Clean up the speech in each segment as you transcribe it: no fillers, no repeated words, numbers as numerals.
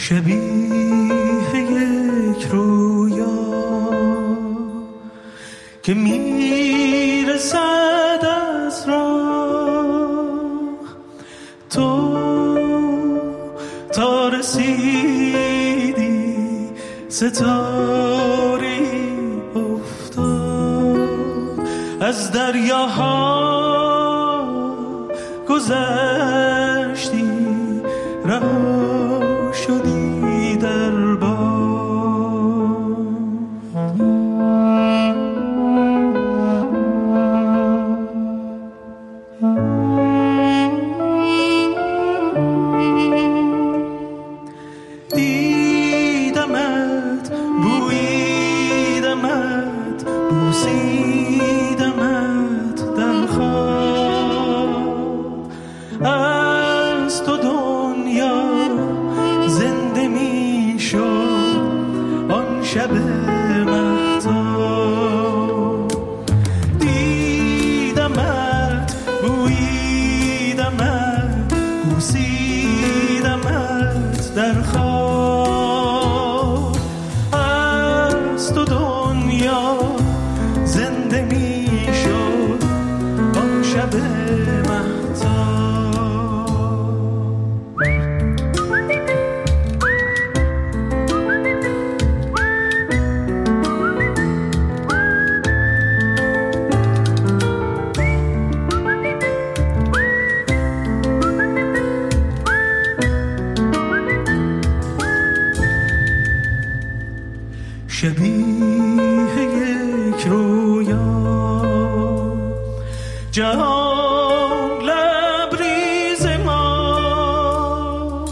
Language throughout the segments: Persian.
شبیه یک رویا که میرسد از راه، تو تا رسیدی ستاری افتاد، از دریاها گذشتی رها شدی در باد. دیدمت، بویدمت، بوسیدمت در خواب، از تو دنیا زنده می شد آن شب مهتاب. دیدمت، بویدمت، بوسیدمت در خواب، از تو دنیا زنده می شد آن شب مهتاب. شبیه یک رویا، جهان لبریز ما،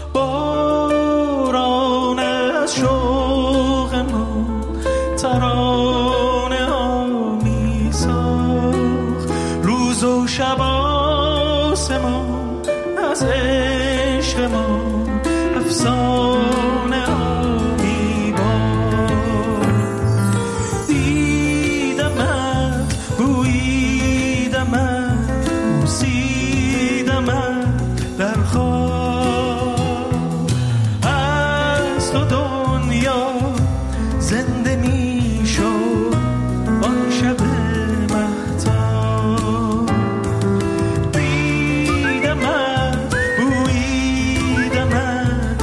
باران از شوق ما ترانه ها می ساخت، روز و شب آسمان از عشق ما افسانه ها می باخت. دیدمت، بویدمت، بوسیدمت در خواب، از تو دنیا زنده می شد آن شب مهتاب. دیدمت، بویدمت،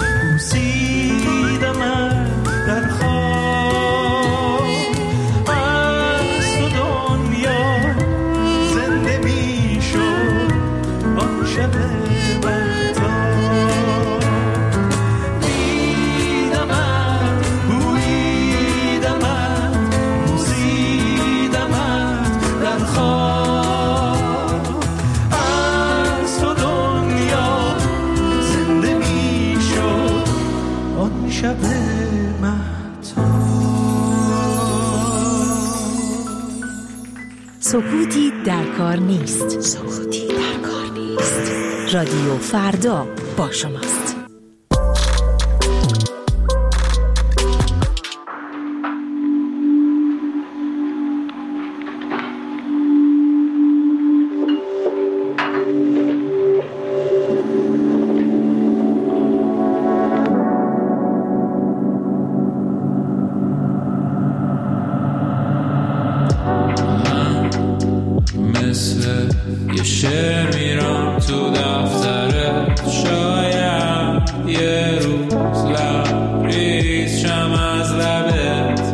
بوسیدمت در خواب، از تو دنیا زنده می شد آن شب مهتاب. دیدمت، بویدمت، بوسیدمت در خواب، از تو دنیا زنده می شد آن شب مهتاب. سکوتی در کار نیست. سکوتی در کار نیست. رادیو فردا با شماست. مثل یه شعر میرم تو دفترت، شاید یه روز لبریز شم از لبت،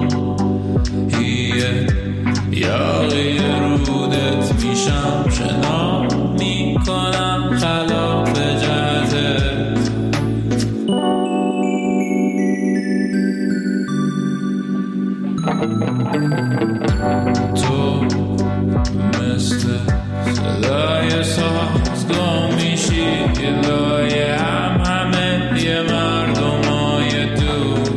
ماهیه یاقی رودت میشم، شنا میکنم خلاف جهتت. تو مثل صدای ساز گم میشی لای همه یه مردمای دور،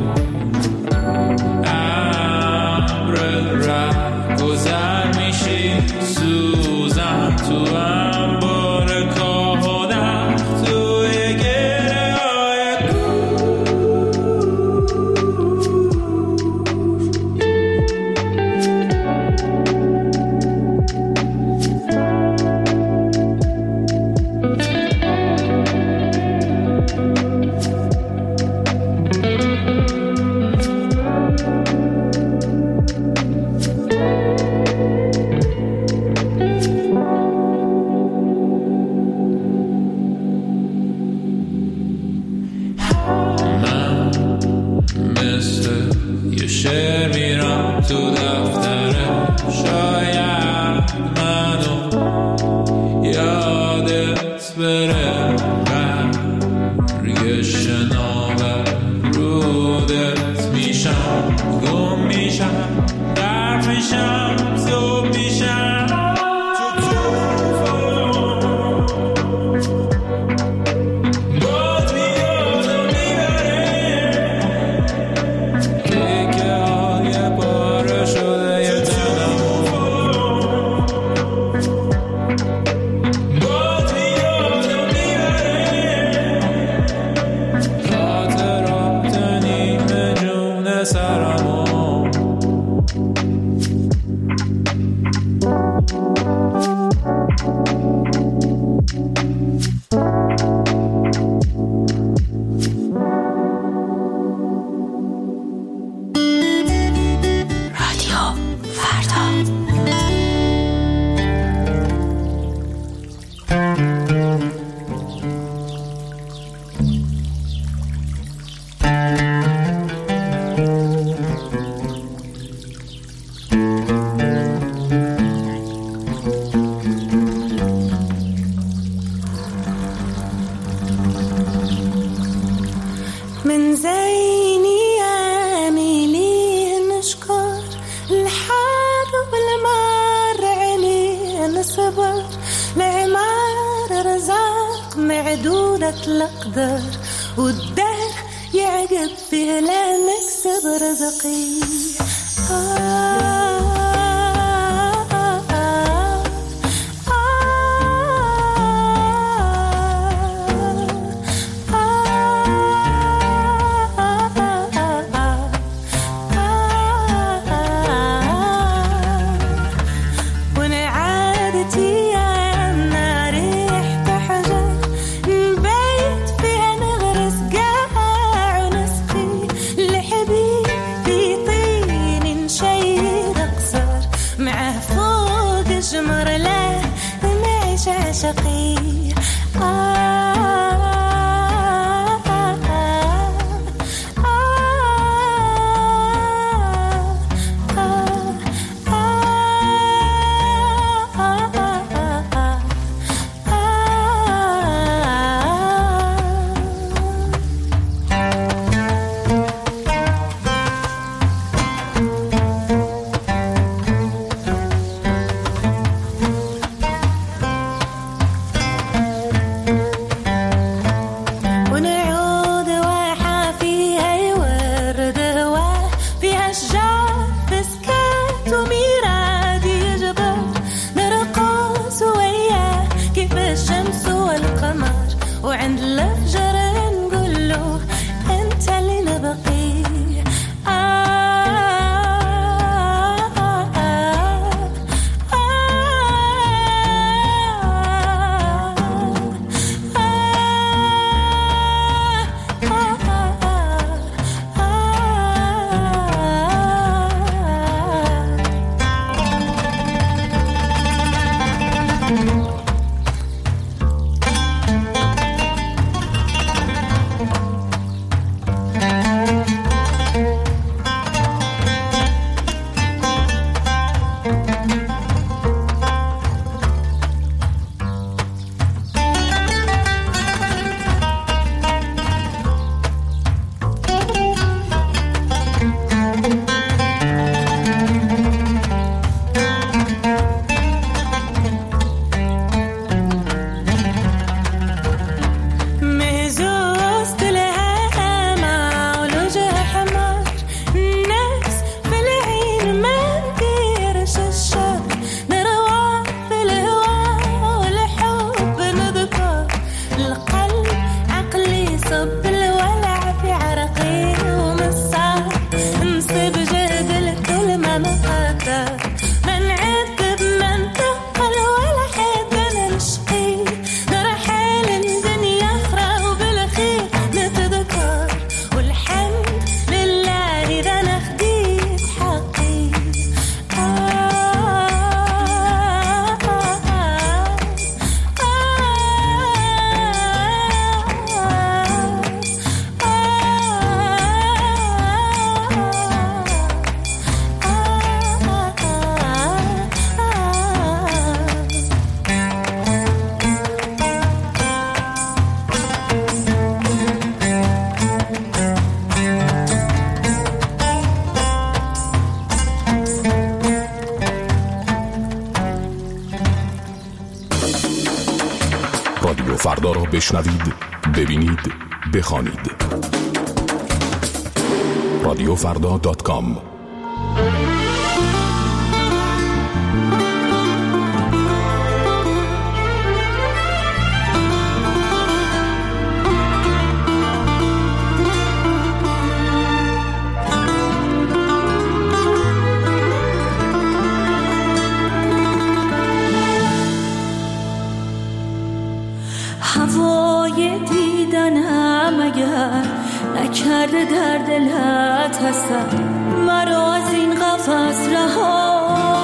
ابر ره گذر میشی سوزن تو انبار کاه و دخت، توی گره های من زيني عامليه نشكر الحار والمار عليه نصبر العمار رزاق معدودة الأقدار والدهر يعقب فيه لا نكسب رزقي رادیو فردا را بشنوید، ببینید، بخوانید. رادیوفردا.com هوای دیدنم اگر نکرده در دلت اثر، مرا از این قفس رها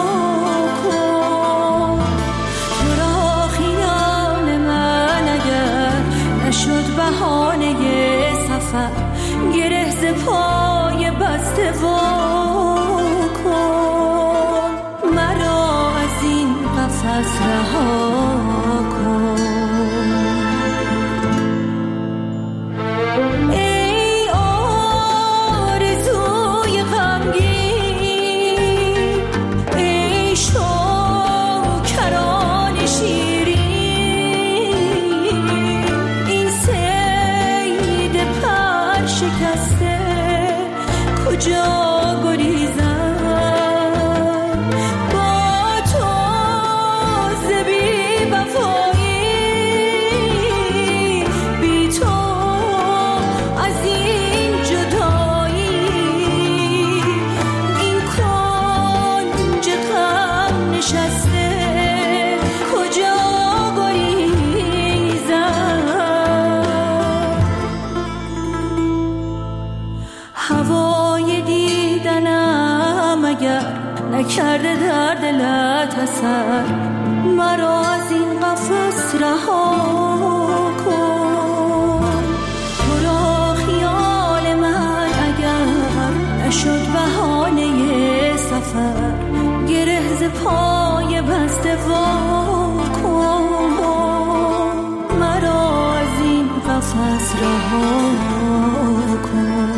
کن. تو را خیال من اگر نشد بهانه سفر، گره ز پای بسته وا کن. مرا از این قفس رها کن. ای آرزوی غمگین، ای شکران شیرین، این صید پر شکسته کجا کرده در دلت اثر، مرا از این قفس رها کن. تو را خیال من اگر نشد بهانه سفر، گره ز پای بسته وا کن. مرا از این قفس رها کن.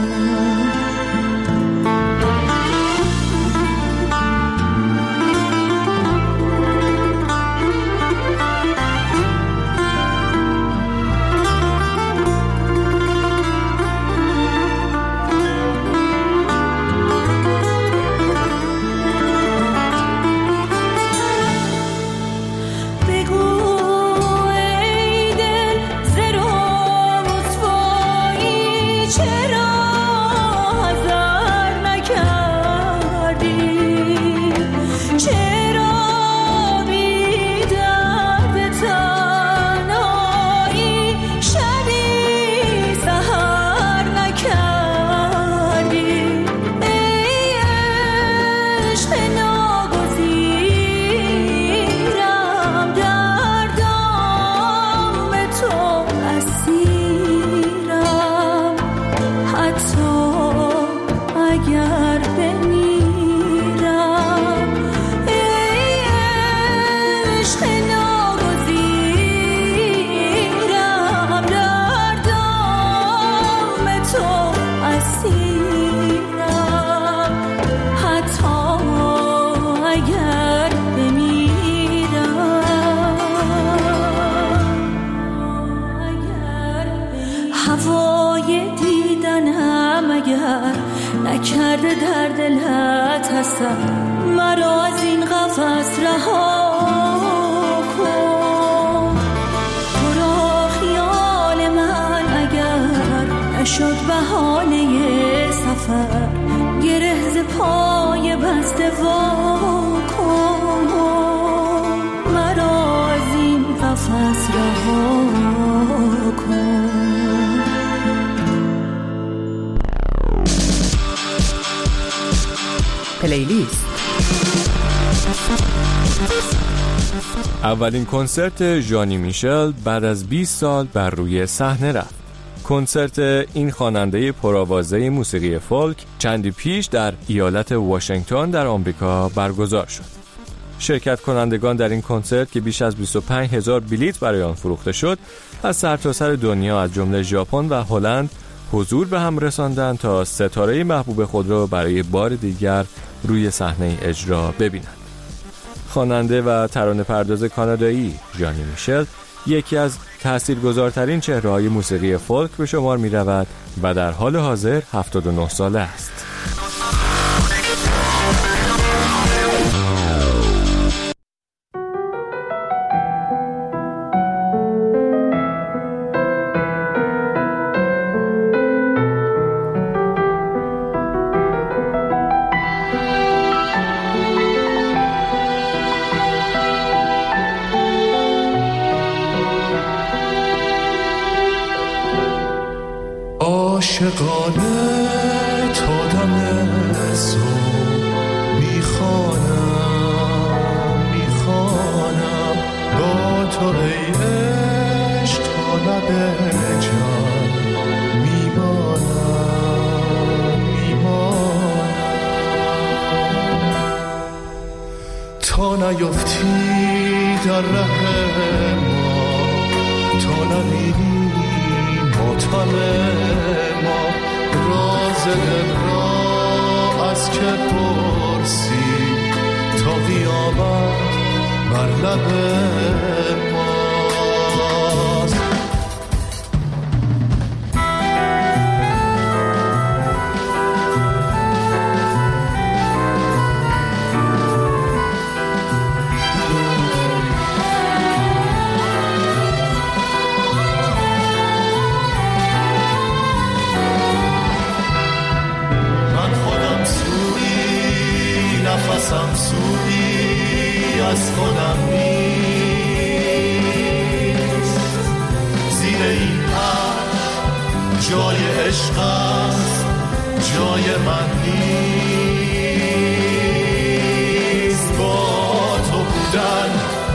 نکرده در دلت اثر، مرا از این قفس رها کن. تو را خیال من اگر نشد بهانه سفر، گره ز پای بسته وا کن. مرا از این قفس رها کن. پلیلیست. اولین کنسرت ژانی میشل بعد از 20 سال بر روی صحنه رفت. کنسرت این خواننده پرآوازه موسیقی فولک چندی پیش در ایالت واشنگتن در آمریکا برگزار شد. شرکت کنندگان در این کنسرت که بیش از 25,000 بلیت برای آن فروخته شد، از سرتاسر دنیا از جمله ژاپن و هلند حضور به هم رساندند تا ستاره محبوب خود را برای بار دیگر روی صحنه اجرا ببینند. خواننده و ترانه‌پرداز کانادایی ژانی میشل یکی از تاثیرگذارترین چهره‌های موسیقی فولک به شمار می‌رود و در حال حاضر 79 ساله است. عاشقانه تا دم صبح میخوانم با تو ای عشق تا لب جان میمانم تا نیفتی در ره ما، تا نبینی ماتم ما، راز دل را از که پرسی تا قیامت بر لب ماست. نفسم سوی از خودم نیست، زیر این عرش جای عشق است، جای من نیست. با تو بودن،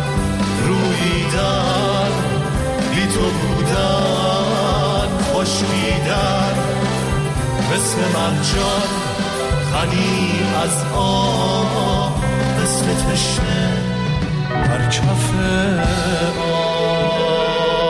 روییدن، بی تو بودن، خشکیدن، مثل مرجان غنی از آب، مثل تشنه بر کف آب.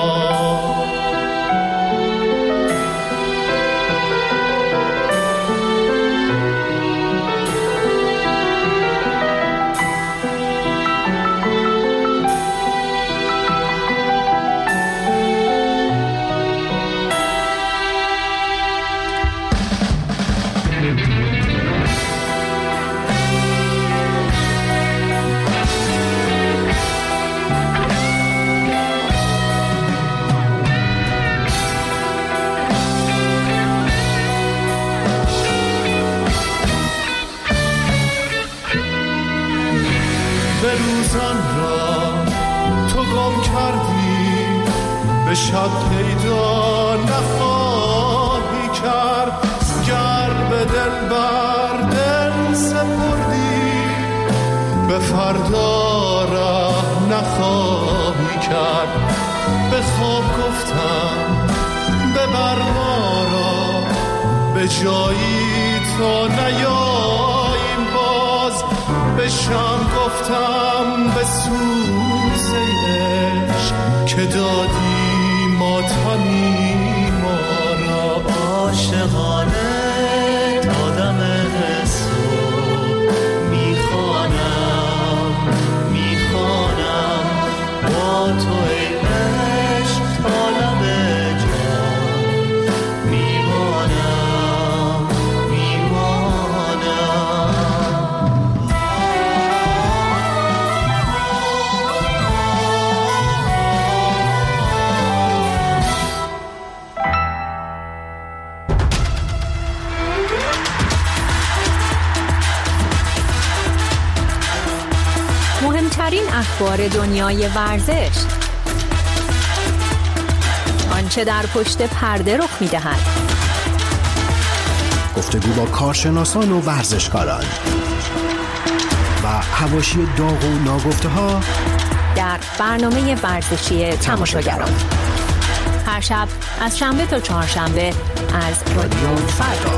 روزان را تو گم کردی، به شب پیدا نخواهی کرد. گر به دل بر دل سپردی، به فردا راه نخواهی کرد. به خواب گفتم ببر ما را به جایی تا نیاییم باز. به شم گفتم به سوز عشق که دادی ماتمی ما را. عاشقانه تا دم صبح میخوانم با تو ای عشق تا لب جان میمانم. مهمترین اخبار دنیای ورزش، آنچه در پشت پرده رخ می‌دهد، گفتگو با کارشناسان و ورزشکاران و حواشی داغ و ناگفته‌ها در برنامه ورزشی تماشاگران. هر شب از شنبه تا چهارشنبه از رادیو فردا.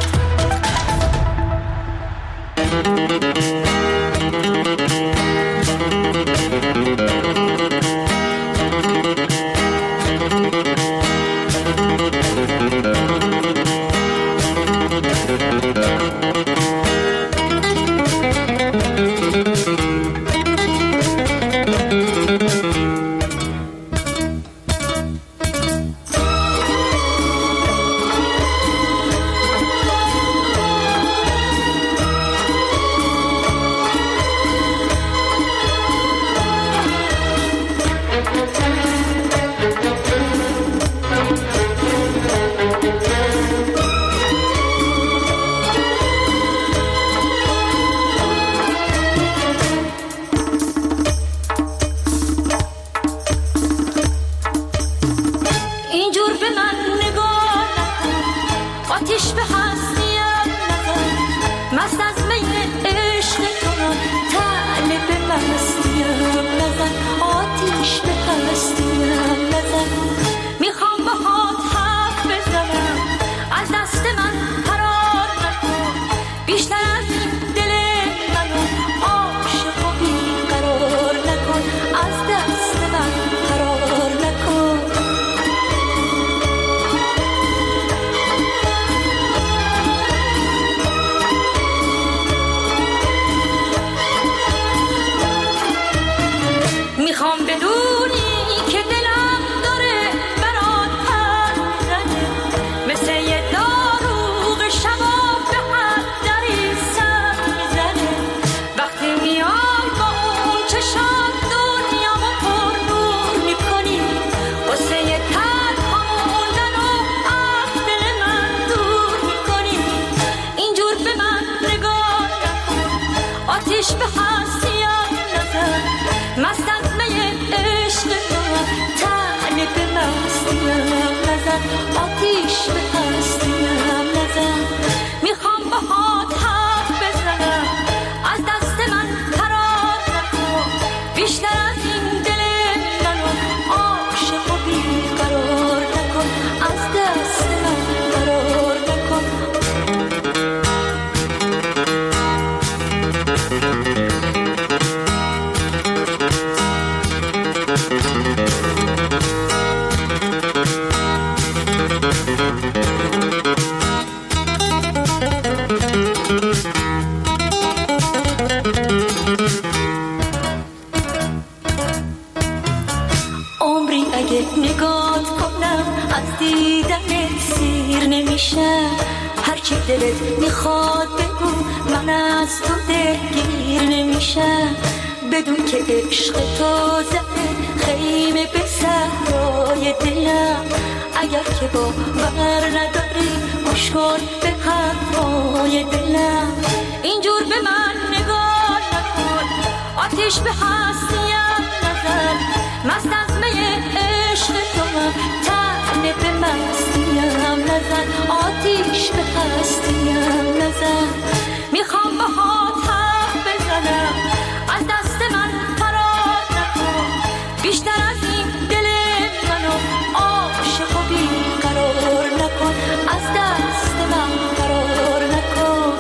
بدونی که دلم داره برات حرف میزنه، مثل یه داروغ شباب به حد دری سر میزنه. وقتی میای با اون چشات دنیامو پر نور میکنی، واسه یه تنها موندن و از دل من دور میکنی. اینجور به من نگاه نکن، آتیش به هستیم نزن، مست از می عشق من تنه به مستیم نزن، آتیش به هستیم نزن. میخوام باهات حرف بزنم، از دست من فرار نکن، بیشتر از این دل منو عاشق و بیقرار نکن، از دست من فرار نکن. عمری اگه نگات کنم از دیدنت سیر نمیشم، هرچی دلت میخواد بگو من از تو دلگیر نمیشم. بدون که عشق تو زده خیمه به صحرای دلم، اگر که باور نداری گوش کن به حرفای دلم. اینجور به من نگاه نکن، آتیش به هستیم نزن، مست از می عشق توام تنه به مستیم نزن، آتیش به هستیم نزن. میخوام باهات حرف بزنم، از دست من فرار نکن، بیشتر از این دل منو عاشق و بیقرار نکن، از دست من فرار نکن.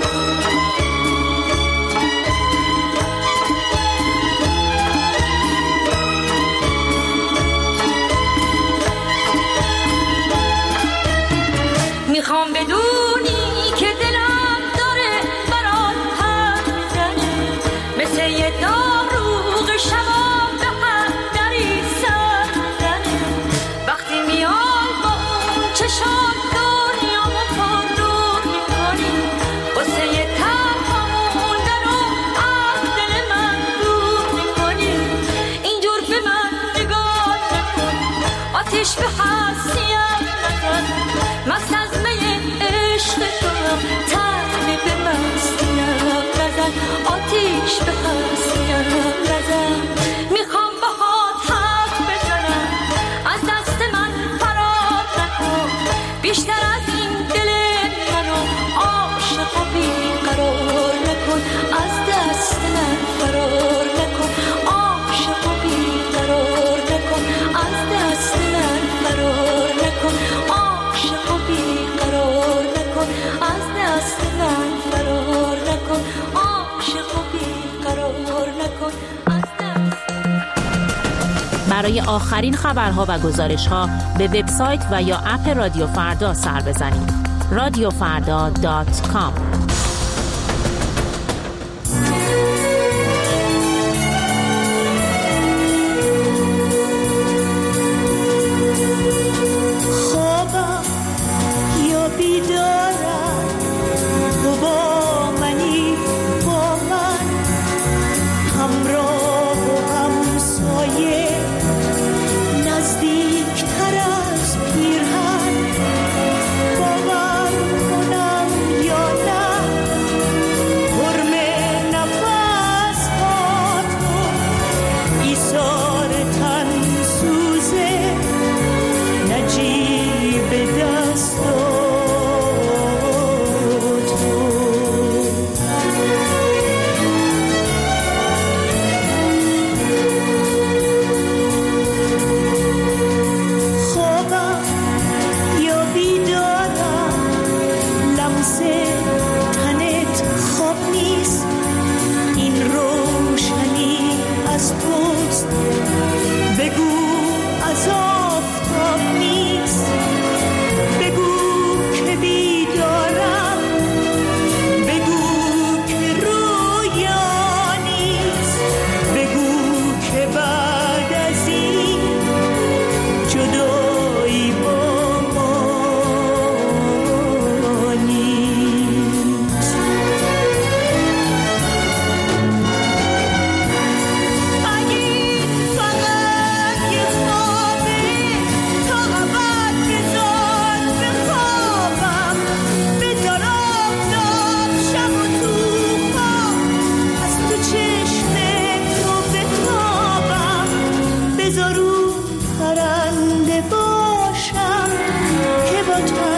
میخوام بدونی که دلم داره برات حرف میزنه، مثل یه داروغ شباب به حد دری سر میزنه. وقتی میای با اون چشات دنیامو پر نور میکنی، واسه یه تنها موندن و از دل من دور میکنی. اینجور به من نگاه نکن، آتیش به هستیم نزن، مست از می عشق توام تنه به مستیم نزن، آتیش به هستیم نزن. میخوام باهات حرف بزنم، از دست من فرار نکن، بیشتر از این دل منو عاشق و بیقرار نکن، از دست من فرار نکن، عاشق و بیقرار نکن، از دست من فرار نکن، عاشق و بیقرار نکن، از دست من فرار نکن، عاشق و بیقرار نکن، از دست. برای آخرین خبرها و گزارش‌ها به وبسایت و یا اپ رادیو فردا سر بزنید. radiofarda.com. خوابم یا بیدارم، تو با منی، با من همراه و همسایه، نزدیکتر از پیرهن. باور کنم یا نه پرنده باشم که با